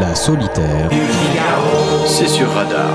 La solitaire. C'est sur Radar.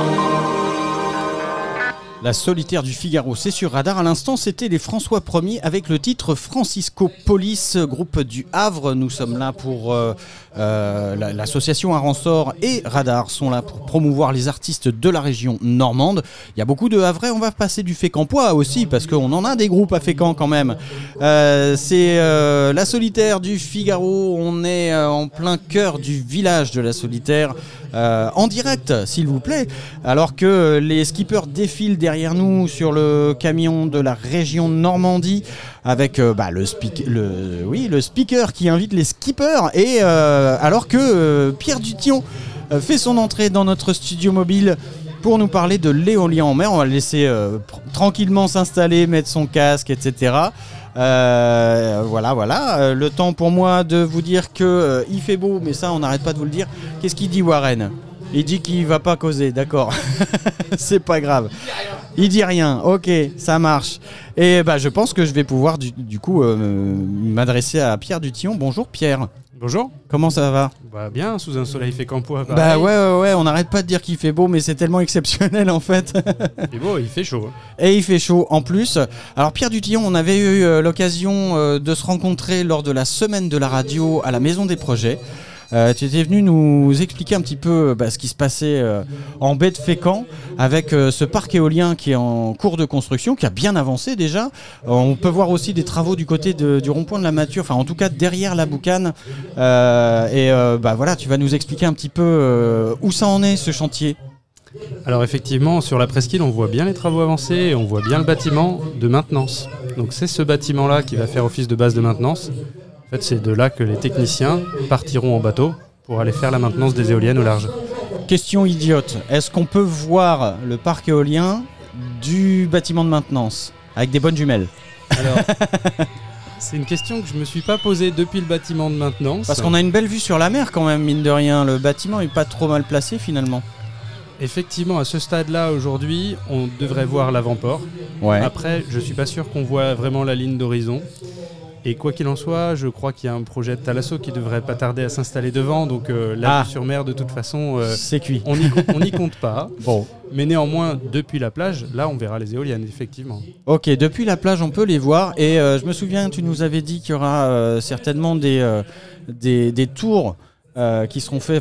La solitaire du Figaro, c'est sur Radar. À l'instant, c'était les François 1er avec le titre Francisco Police, groupe du Havre. Nous sommes là pour l'association Aransor et Radar sont là pour promouvoir les artistes de la région normande. Il y a beaucoup de Havrais, on va passer du Fécampois aussi parce qu'on en a des groupes à Fécamp quand même. C'est la solitaire du Figaro, on est en plein cœur du village de la solitaire. En direct, s'il vous plaît, alors que les skippers défilent derrière nous sur le camion de la région Normandie avec le speaker qui invite les skippers et alors que Pierre Dution fait son entrée dans notre studio mobile pour nous parler de l'éolien en mer. On va le laisser tranquillement s'installer, mettre son casque, etc. Voilà. Le temps pour moi de vous dire que il fait beau, mais ça on n'arrête pas de vous le dire. Qu'est-ce qu'il dit Warren ? Il dit qu'il va pas causer, d'accord. C'est pas grave. Il dit rien, ok, ça marche. Et je pense que je vais pouvoir du coup m'adresser à Pierre Dutillon. Bonjour Pierre. Bonjour. Comment ça va ? Bien, sous un soleil fécampois. Ouais, on n'arrête pas de dire qu'il fait beau, mais c'est tellement exceptionnel en fait. Il fait beau, il fait chaud. Et il fait chaud en plus. Alors Pierre Dutillon, on avait eu l'occasion de se rencontrer lors de la semaine de la radio à la Maison des Projets. Tu étais venu nous expliquer un petit peu ce qui se passait en baie de Fécamp avec ce parc éolien qui est en cours de construction, qui a bien avancé déjà. On peut voir aussi des travaux du côté du rond-point de la Mature, enfin en tout cas derrière la boucane. Tu vas nous expliquer un petit peu où ça en est ce chantier. Alors effectivement, sur la presqu'île, on voit bien les travaux avancés et on voit bien le bâtiment de maintenance. Donc c'est ce bâtiment-là qui va faire office de base de maintenance. En fait, c'est de là que les techniciens partiront en bateau pour aller faire la maintenance des éoliennes au large. Question idiote, est-ce qu'on peut voir le parc éolien du bâtiment de maintenance avec des bonnes jumelles ? Alors, c'est une question que je ne me suis pas posée depuis le bâtiment de maintenance. Parce qu'on a une belle vue sur la mer quand même, mine de rien. Le bâtiment n'est pas trop mal placé finalement. Effectivement, à ce stade-là, aujourd'hui, on devrait voir l'avant-port. Ouais. Après, je ne suis pas sûr qu'on voit vraiment la ligne d'horizon. Et quoi qu'il en soit, je crois qu'il y a un projet de Thalasso qui devrait pas tarder à s'installer devant. Donc la vue sur mer, de toute façon, c'est cuit. On n'y compte pas. Bon. Mais néanmoins, depuis la plage, là, on verra les éoliennes, effectivement. Ok, depuis la plage, on peut les voir. Et je me souviens, tu nous avais dit qu'il y aura certainement des tours qui seront faits,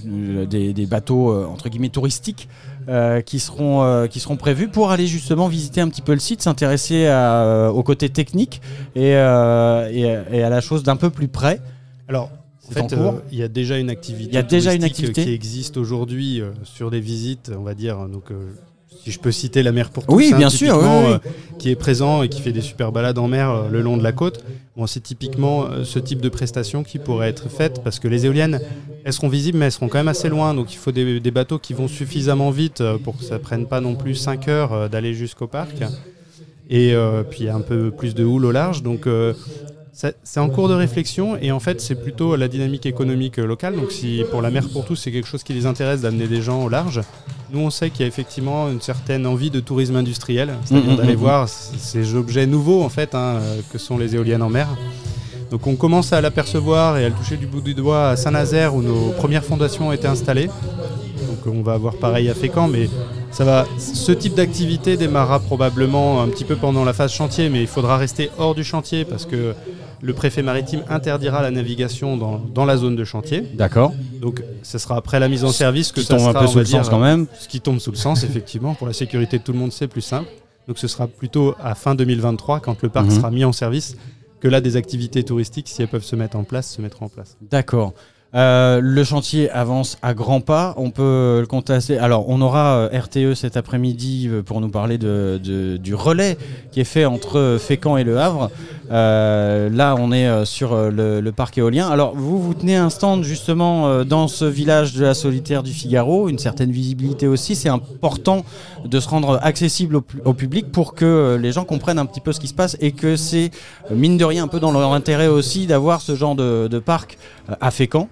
des bateaux entre guillemets touristiques qui seront prévus pour aller justement visiter un petit peu le site, s'intéresser au côté technique et à la chose d'un peu plus près. Alors, en fait, il y a déjà une activité qui existe aujourd'hui sur des visites, on va dire. Donc, si je peux citer la mer pour tous, oui, bien sûr, oui. Qui est présent et qui fait des super balades en mer le long de la côte. Bon, c'est typiquement ce type de prestation qui pourrait être faite parce que les éoliennes, elles seront visibles, mais elles seront quand même assez loin. Donc, il faut des bateaux qui vont suffisamment vite pour que ça ne prenne pas non plus 5 heures d'aller jusqu'au parc. Et puis, il y a un peu plus de houle au large. Donc, c'est en cours de réflexion et en fait, c'est plutôt la dynamique économique locale. Donc, si pour la mer pour tous, c'est quelque chose qui les intéresse d'amener des gens au large, nous, on sait qu'il y a effectivement une certaine envie de tourisme industriel, c'est-à-dire d'aller voir ces objets nouveaux en fait, que sont les éoliennes en mer. Donc, on commence à l'apercevoir et à le toucher du bout du doigt à Saint-Nazaire où nos premières fondations ont été installées. Donc, on va avoir pareil à Fécamp, mais ce type d'activité démarrera probablement un petit peu pendant la phase chantier, mais il faudra rester hors du chantier parce que le préfet maritime interdira la navigation dans la zone de chantier. D'accord. Donc, ce sera après la mise en service que ça sera, un peu sous le sens quand même. Ce qui tombe sous le sens, effectivement. Pour la sécurité de tout le monde, c'est plus simple. Donc, ce sera plutôt à fin 2023, quand le parc sera mis en service, que là, des activités touristiques, si elles peuvent se mettre en place, se mettront en place. D'accord. Le chantier avance à grands pas, on peut le contester. Alors on aura RTE cet après-midi pour nous parler du relais qui est fait entre Fécamp et Le Havre. Là on est sur le parc éolien. Alors vous tenez un stand justement dans ce village de la solitaire du Figaro, une certaine visibilité aussi. C'est important de se rendre accessible au public pour que les gens comprennent un petit peu ce qui se passe et que c'est mine de rien un peu dans leur intérêt aussi d'avoir ce genre de parc à Fécamp.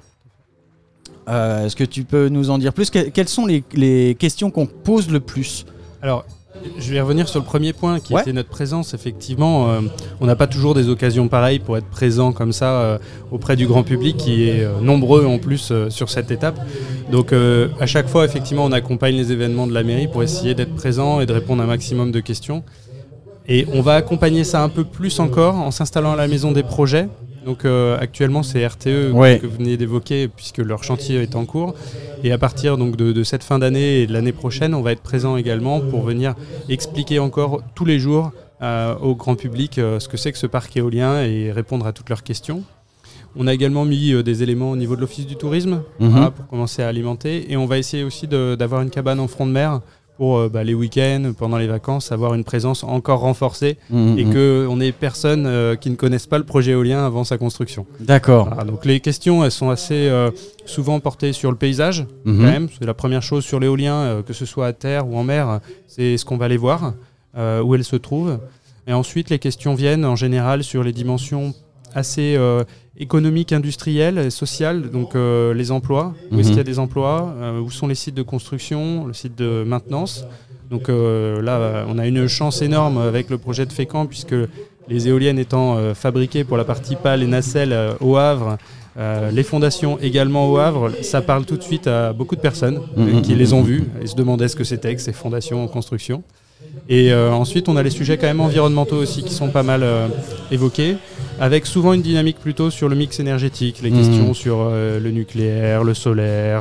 Est-ce que tu peux nous en dire plus ? Quelles sont les questions qu'on pose le plus ? Alors, Je vais revenir sur le premier point qui était notre présence. Effectivement, on n'a pas toujours des occasions pareilles pour être présent comme ça auprès du grand public qui est nombreux en plus sur cette étape. Donc à chaque fois, effectivement, on accompagne les événements de la mairie pour essayer d'être présent et de répondre à un maximum de questions. Et on va accompagner ça un peu plus encore en s'installant à la maison des projets. Donc actuellement c'est RTE que vous venez d'évoquer puisque leur chantier est en cours et à partir donc, de cette fin d'année et de l'année prochaine on va être présent également pour venir expliquer encore tous les jours au grand public ce que c'est que ce parc éolien et répondre à toutes leurs questions. On a également mis des éléments au niveau de l'Office du tourisme pour commencer à alimenter et on va essayer aussi d'avoir une cabane en front de mer pour les week-ends, pendant les vacances, avoir une présence encore renforcée et qu'on n'ait personne qui ne connaisse pas le projet éolien avant sa construction. D'accord. Voilà, donc les questions, elles sont assez souvent portées sur le paysage, quand même. C'est la première chose sur l'éolien, que ce soit à terre ou en mer, c'est ce qu'on va aller voir, où elles se trouvent. Et ensuite, les questions viennent en général sur les dimensions assez économiques, industrielles et sociales, donc les emplois, où est-ce qu'il y a des emplois, où sont les sites de construction, le site de maintenance. Donc là, on a une chance énorme avec le projet de Fécamp, puisque les éoliennes étant fabriquées pour la partie pale et nacelle au Havre, les fondations également au Havre, ça parle tout de suite à beaucoup de personnes qui les ont vues et se demandaient ce que c'était que ces fondations en construction. Et ensuite, on a les sujets quand même environnementaux aussi qui sont pas mal évoqués, avec souvent une dynamique plutôt sur le mix énergétique, les questions sur le nucléaire, le solaire,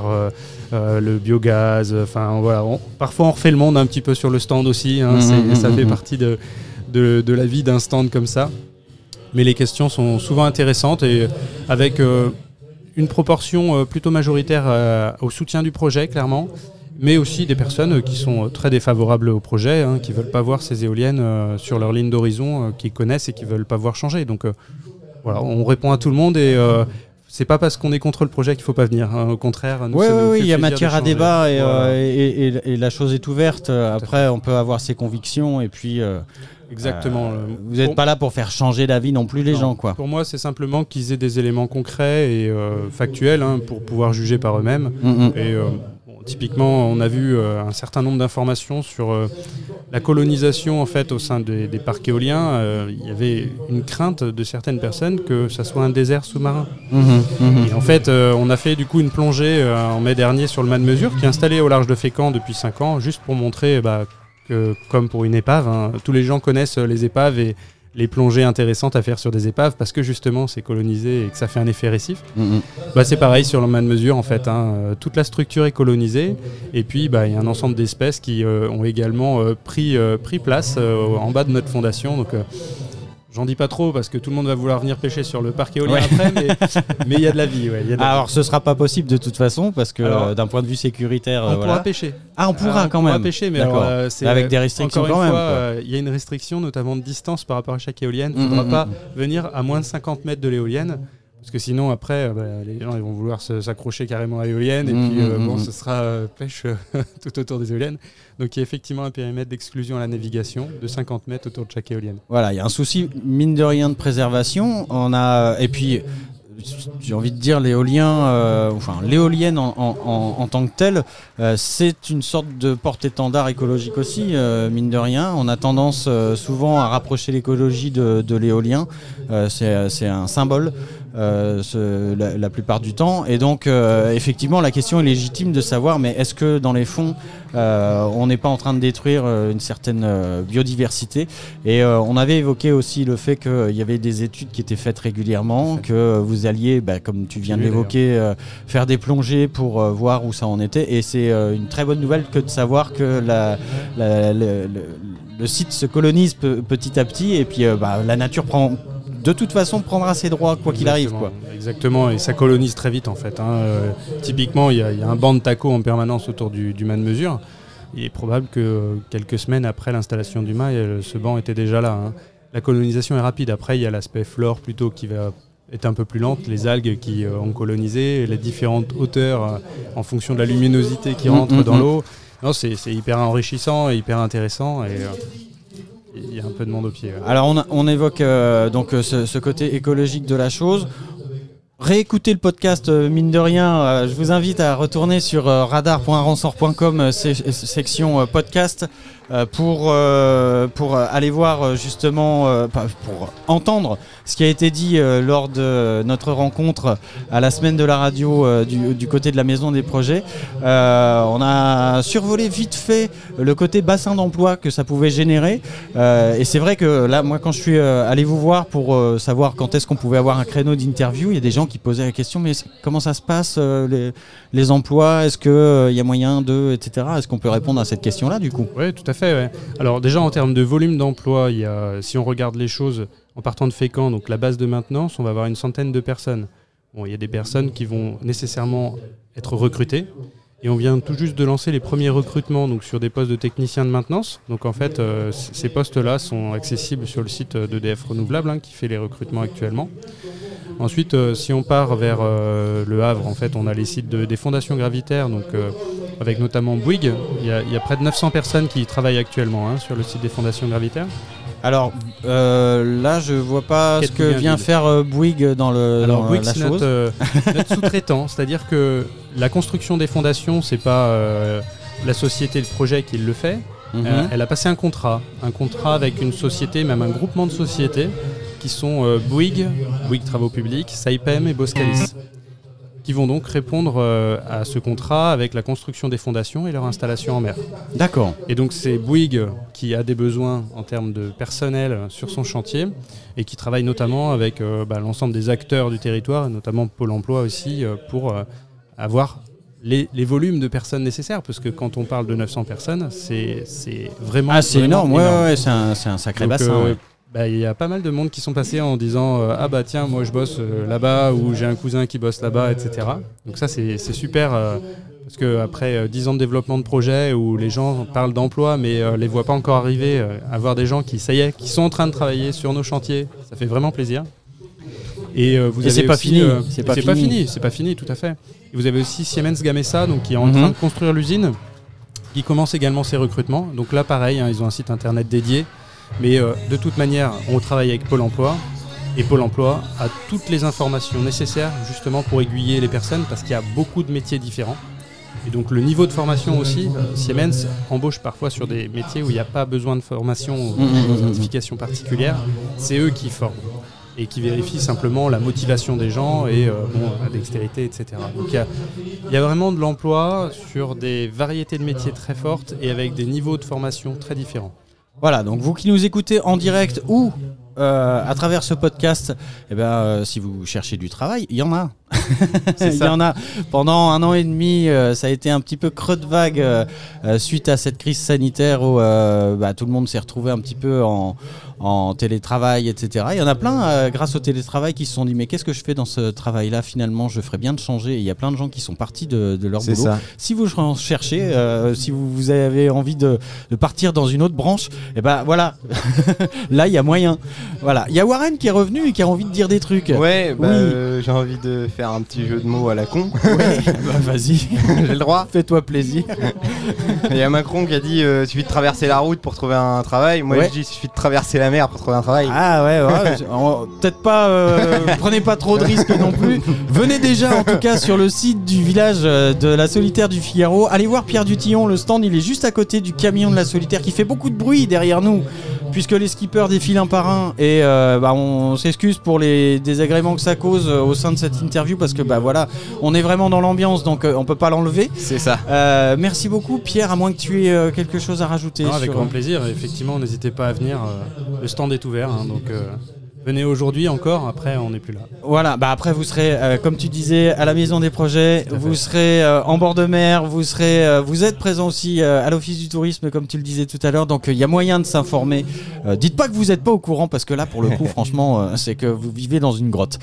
le biogaz. Enfin voilà, parfois on refait le monde un petit peu sur le stand aussi. Ça fait partie de la vie d'un stand comme ça. Mais les questions sont souvent intéressantes et avec une proportion plutôt majoritaire au soutien du projet, clairement. Mais aussi des personnes qui sont très défavorables au projet, qui ne veulent pas voir ces éoliennes sur leur ligne d'horizon, qui connaissent et qui ne veulent pas voir changer. Donc voilà, on répond à tout le monde et c'est pas parce qu'on est contre le projet qu'il ne faut pas venir. Au contraire, nous, il y a matière à débat et la chose est ouverte. Après, on peut avoir ses convictions et puis... Exactement. Vous n'êtes pas là pour faire changer d'avis non plus les gens, quoi. Pour moi, c'est simplement qu'ils aient des éléments concrets et factuels pour pouvoir juger par eux-mêmes. Et typiquement, on a vu un certain nombre d'informations sur la colonisation en fait au sein des parcs éoliens. Il y avait une crainte de certaines personnes que ça soit un désert sous-marin. Et en fait, on a fait du coup une plongée en mai dernier sur le mât de mesure qui est installé au large de Fécamp depuis 5 ans, juste pour montrer que, comme pour une épave, tous les gens connaissent les épaves et les plongées intéressantes à faire sur des épaves parce que justement c'est colonisé et que ça fait un effet récif. C'est pareil sur le mât de mesure en fait. Toute la structure est colonisée et puis il y a un ensemble d'espèces qui ont également pris place en bas de notre fondation. Donc j'en dis pas trop parce que tout le monde va vouloir venir pêcher sur le parc éolien après, mais il y a de la vie. Alors ce sera pas possible de toute façon parce que d'un point de vue sécuritaire, on pourra pêcher. Ah, on pourra quand même. On pourra pêcher, mais c'est avec des restrictions quand même. Il y a une restriction notamment de distance par rapport à chaque éolienne. Il ne faudra pas venir à moins de 50 mètres de l'éolienne. Parce que sinon, après, les gens ils vont vouloir s'accrocher carrément à l'éolienne et puis ce sera pêche tout autour des éoliennes. Donc il y a effectivement un périmètre d'exclusion à la navigation de 50 mètres autour de chaque éolienne. Voilà, il y a un souci, mine de rien, de préservation. Et puis, j'ai envie de dire, l'éolienne en tant que telle, c'est une sorte de porte-étendard écologique aussi, mine de rien. On a tendance souvent à rapprocher l'écologie de l'éolien. C'est un symbole. La plupart du temps et donc effectivement la question est légitime de savoir mais est-ce que dans les fonds on n'est pas en train de détruire une certaine biodiversité et on avait évoqué aussi le fait qu'il y avait des études qui étaient faites régulièrement, que vous alliez comme tu viens de l'évoquer faire des plongées pour voir où ça en était et c'est une très bonne nouvelle que de savoir que le site se colonise petit à petit et puis la nature de toute façon prendra ses droits quoi qu'il arrive. Exactement, et ça colonise très vite en fait. Typiquement, il y a un banc de tacos en permanence autour du mât de mesure. Il est probable que quelques semaines après l'installation du mât, ce banc était déjà là. La colonisation est rapide. Après, il y a l'aspect flore plutôt qui va être un peu plus lente, les algues qui ont colonisé, les différentes hauteurs en fonction de la luminosité qui rentre dans l'eau. Non, c'est hyper enrichissant et hyper intéressant et il y a un peu de monde au pied. Alors on évoque donc ce côté écologique de la chose. Réécoutez le podcast, mine de rien, je vous invite à retourner sur radar.ransort.com, section podcast. pour aller voir justement, pour entendre ce qui a été dit lors de notre rencontre à la semaine de la radio du côté de la Maison des Projets. On a survolé vite fait le côté bassin d'emploi que ça pouvait générer. Et c'est vrai que là, moi, quand je suis allé vous voir pour savoir quand est-ce qu'on pouvait avoir un créneau d'interview, il y a des gens qui posaient la question, mais comment ça se passe les emplois, est-ce qu'il y a moyen de, etc. Est-ce qu'on peut répondre à cette question-là du coup ? Oui, tout à fait. Ouais. Alors déjà en termes de volume d'emploi, si on regarde les choses en partant de Fécamp, donc la base de maintenance, on va avoir une centaine de personnes. Bon, il y a des personnes qui vont nécessairement être recrutées. Et on vient tout juste de lancer les premiers recrutements donc sur des postes de techniciens de maintenance. Donc en fait, ces postes-là sont accessibles sur le site d'EDF Renouvelable qui fait les recrutements actuellement. Ensuite, si on part vers le Havre, en fait, on a les sites des fondations gravitaires, donc avec notamment Bouygues. Il y a près de 900 personnes qui travaillent actuellement sur le site des fondations gravitaires. Alors là, je vois pas ce que vient faire Bouygues dans Bouygues, la chose. Notre sous-traitant, c'est-à-dire que la construction des fondations, c'est pas la société de projet qui le fait. Elle a passé un contrat avec une société, même un groupement de sociétés, qui sont Bouygues Travaux Publics, Saipem et Boskalis, qui vont donc répondre à ce contrat avec la construction des fondations et leur installation en mer. D'accord. Et donc c'est Bouygues qui a des besoins en termes de personnel sur son chantier et qui travaille notamment avec l'ensemble des acteurs du territoire, et notamment Pôle emploi aussi, pour avoir les volumes de personnes nécessaires, parce que quand on parle de 900 personnes, c'est vraiment... Ah, c'est énorme, ouais, c'est un sacré donc, bassin. Y a pas mal de monde qui sont passés en disant ah bah tiens, moi je bosse là-bas, ou j'ai un cousin qui bosse là-bas, etc. Donc ça c'est super, parce qu'après 10 ans de développement de projet où les gens parlent d'emploi mais les voient pas encore arriver, avoir des gens qui sont en train de travailler sur nos chantiers, ça fait vraiment plaisir. Et c'est pas fini. C'est pas fini, tout à fait. Et vous avez aussi Siemens Gamesa, donc qui est en train de construire l'usine, qui commence également ses recrutements. Donc là pareil, ils ont un site internet dédié. Mais de toute manière, on travaille avec Pôle emploi, et Pôle emploi a toutes les informations nécessaires justement pour aiguiller les personnes, parce qu'il y a beaucoup de métiers différents. Et donc le niveau de formation aussi, Siemens embauche parfois sur des métiers où il n'y a pas besoin de formation ou de certification particulière. C'est eux qui forment et qui vérifient simplement la motivation des gens et la dextérité, etc. Donc il y a vraiment de l'emploi sur des variétés de métiers très fortes et avec des niveaux de formation très différents. Voilà, donc vous qui nous écoutez en direct ou à travers ce podcast, si vous cherchez du travail, il y en a. Il y en a. Pendant 1 an et demi, ça a été un petit peu creux de vague suite à cette crise sanitaire où tout le monde s'est retrouvé un petit peu en télétravail, etc. Il y en a plein, grâce au télétravail, qui se sont dit mais qu'est-ce que je fais dans ce travail-là finalement, je ferais bien de changer. Et il y a plein de gens qui sont partis de leur boulot. Ça. Si vous cherchez, si vous avez envie de partir dans une autre branche, voilà, là il y a moyen. Voilà, il y a Warren qui est revenu et qui a envie de dire des trucs. Ouais, j'ai envie de faire un petit jeu de mots à la con. Ouais, vas-y, j'ai le droit. Fais-toi plaisir. Il y a Macron qui a dit il suffit de traverser la route pour trouver un travail. Moi je dis il suffit de traverser la mer pour trouver un travail. Ah ouais, peut-être pas, prenez pas trop de risques non plus. Venez déjà en tout cas sur le site du village de la Solitaire du Figaro. Allez voir Pierre Dutillon, le stand il est juste à côté du camion de la Solitaire qui fait beaucoup de bruit derrière nous, puisque les skippers défilent un par un et on s'excuse pour les désagréments que ça cause au sein de cette interview, parce que on est vraiment dans l'ambiance, donc on peut pas l'enlever. C'est ça. Merci beaucoup Pierre, à moins que tu aies quelque chose à rajouter. Non, avec grand plaisir, effectivement, n'hésitez pas à venir, le stand est ouvert, donc venez aujourd'hui encore, après on n'est plus là. Voilà, après vous serez, comme tu disais, à la Maison des Projets, vous serez en bord de mer, vous êtes présent aussi à l'Office du Tourisme, comme tu le disais tout à l'heure, donc il y a moyen de s'informer. Dites pas que vous n'êtes pas au courant, parce que là, pour le coup, franchement, c'est que vous vivez dans une grotte.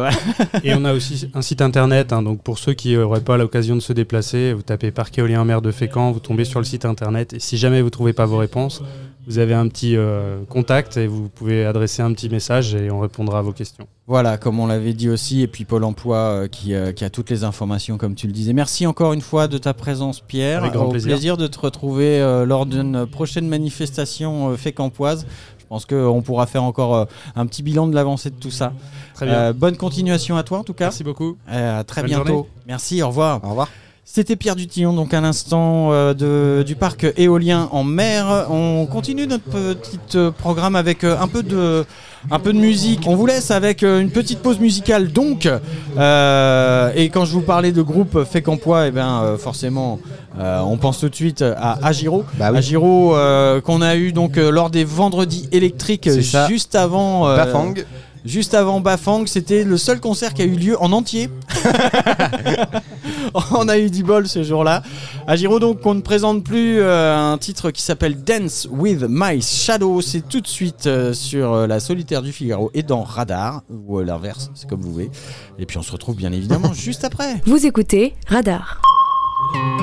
Et on a aussi un site internet, donc pour ceux qui n'auraient pas l'occasion de se déplacer, vous tapez Parc éolien en mer de Fécamp, vous tombez sur le site internet, et si jamais vous ne trouvez pas vos réponses, vous avez un petit contact et vous pouvez adresser un petit message et on répondra à vos questions. Voilà, comme on l'avait dit aussi, et puis Pôle emploi qui a toutes les informations, comme tu le disais. Merci encore une fois de ta présence, Pierre. Avec grand plaisir de te retrouver lors d'une prochaine manifestation fécampoise. Je pense qu'on pourra faire encore un petit bilan de l'avancée de tout ça. Très bien. Bonne continuation à toi en tout cas. Merci beaucoup. À très Bonne bientôt. Journée. Merci, au revoir. Au revoir. C'était Pierre Dutillon, donc à l'instant du parc éolien en mer. On continue notre petit programme avec un peu de musique. On vous laisse avec une petite pause musicale donc. Et quand je vous parlais de groupe Fécampois, forcément, on pense tout de suite à Agiro. Bah oui. Agiro qu'on a eu donc lors des Vendredis électriques juste avant. Bafang. Juste avant Bafang, c'était le seul concert qui a eu lieu en entier. On a eu du bol ce jour-là. Agiro, donc, qu'on ne présente plus un titre qui s'appelle Dance with My Shadow. C'est tout de suite sur la Solitaire du Figaro et dans Radar, ou l'inverse, c'est comme vous voulez. Et puis on se retrouve bien évidemment juste après. Vous écoutez Radar.